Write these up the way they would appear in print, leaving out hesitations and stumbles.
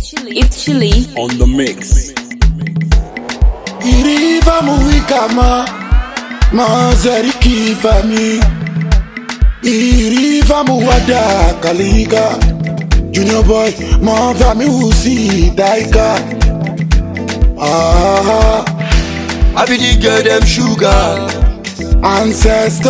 It's Chili on the mix. Iriva muikama mazariki fami. Iriva muwada kaliga. Junior boy ma fami usi daika. I be the girl them sugar Ancestor.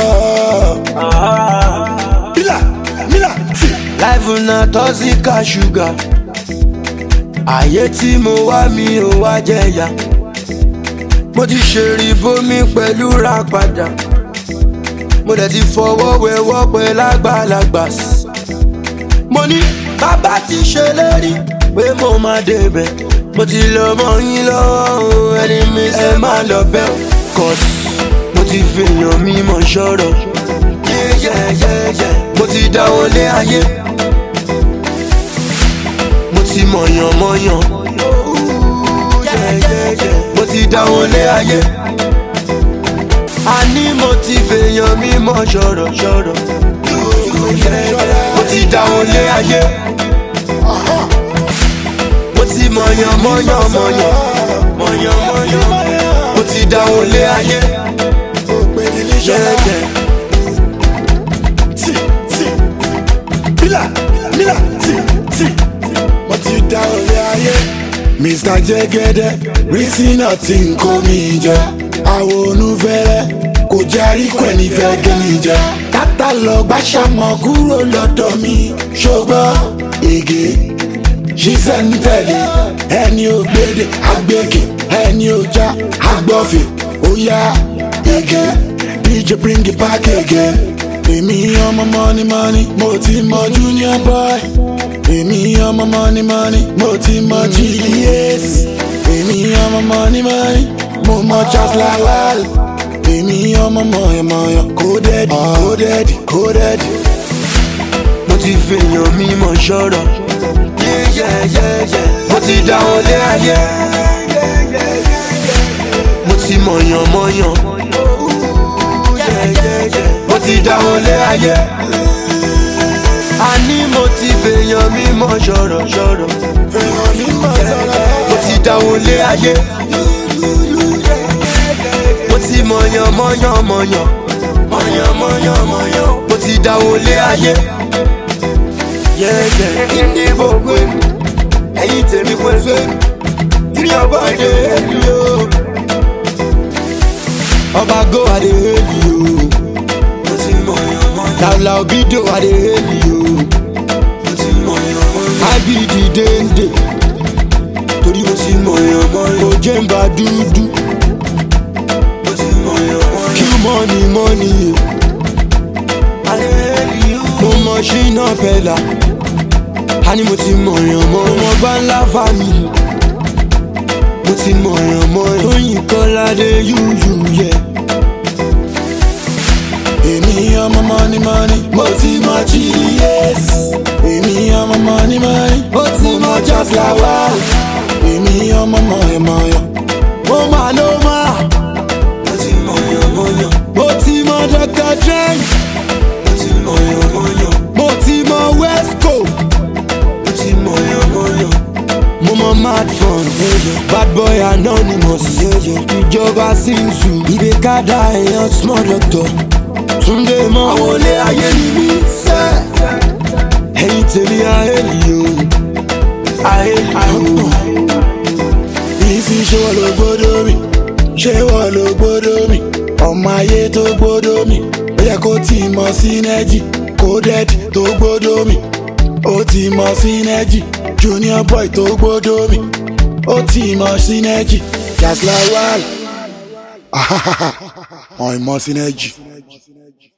Mila, life na toxic sugar. Ayé tí mo wá mi ò wá jẹ̀yà. Mo ti ṣèrí bómi pẹ̀lú ra padà. Mo dẹ̀ ti fọwọ́ wẹwọ́ pẹ̀lú àgbàlagbà. Mo ní bàbá ti ṣèlérí pé mo máa débẹ̀. Mo ti lọ mọ́ yín lọ́wọ́ ẹni mi ṣe máa lọ bẹ́ ò. Cause mo ti fèèyàn mímọ̀ ṣọ́rọ̀. Mo ti dáwọ́lé ayé. Mo ti mọ̀yàn. Mo ti dáwọ́lé ayé. Àní mo ti fèèyàn mímọ̀ ṣọ́rọ̀. Mo ti dáwọ́lé ayé. Mo ti mọ̀yàn. Mo ti dáwọ́lé ayé. Mila, mo ti dáwọ́lé ayé. Mr. Jẹ́gẹ́dẹ́, rísí náà ti ń kó mi jẹ. Àwọn onúfẹ́rẹ́ kò járí pẹ̀lú fẹ́ gẹ́mi jẹ. Tátà lọ gbàṣàmọ̀ kúrò lọ́dọ̀ mi. Ṣùgbọ́n ege ṣiṣẹ́ ń tẹ̀lé. Ẹni ò gbédè agbègbè, ẹni ò já agbọ́fẹ̀. Ó yá ege, DJ bring it back again. Èmi ọmọ money, mo ti mọ Junior boy. Èmi ọmọ money, mo ti mọ Julius. Èmi ọmọ money, mo mọ Charles Lawal. Èmi ọmọ mọ̀yàn, coded. Mo ti fèèyàn mímọ̀ ṣọ́rọ̀. Mo ti dáwọ́lé ayé. Mo ti mọ̀yàn. Mo ti dáwọ́lé ayé. Àní mo ti fèèyàn mímọ̀ ṣọ́rọ̀. Mo ti dáwọ́lé ayé. Mo ti mọ̀yàn. Mo ti dáwọ́lé ayé. Ìdí gbogbo èmi, ẹ̀yin tèmi pẹ̀lú èmi. Kiri ọba dé èlì o. Ọba go adé èlì o. Mo ti mọ̀yàn. Làwùlà òbídò adé èlì o. Mo ti mọ̀yàn. Ábìdì déndé. Torí mo ti mọ̀yàn. Òjé ń ba dúdú. Mo ti mọ̀yàn. Kí money. Adé èlì o. Mo mọ̀ ṣínà pẹ̀lá. Àní mo ti mọ̀yàn. Mo gbá ńlá family. Mo ti mọ̀yàn. Tóyìn Kọ́ládé yúyú yẹ. Èmi ọmọ money, mo ti mọ Julius. Èmi ọmọ money, mo ti mọ Charles Lawal. Èmi ọmọ mọ̀yàn. Mo máa ló máa. Mo ti mọ̀yàn. Mo ti mọ Dr. Dre. Mo ti mọ̀yàn. Mo ti mọ Wesco. Mo ti mọ̀yàn. Mo mọ Mad Fun. Bad Boy Anonymous. Ìjọba Sinzu. Ìbékádà èèyàn small doctor. Túndé mọ́ àwọn olè ayé ni mí sẹ́. Ẹ̀yin tèmi àhélì o. Ìsì ṣé wọ́n ló gbódò mi. Ọmọ ayé tó gbódò mi. Ó yẹ kó ti mọ Synergy. Coded tó gbódò mi. Ó ti mọ Synergy. Junior boy tó gbódò mi. Ó ti mọ Synergy. Charles Lawal. Ọ̀ìmọ̀ Synergy.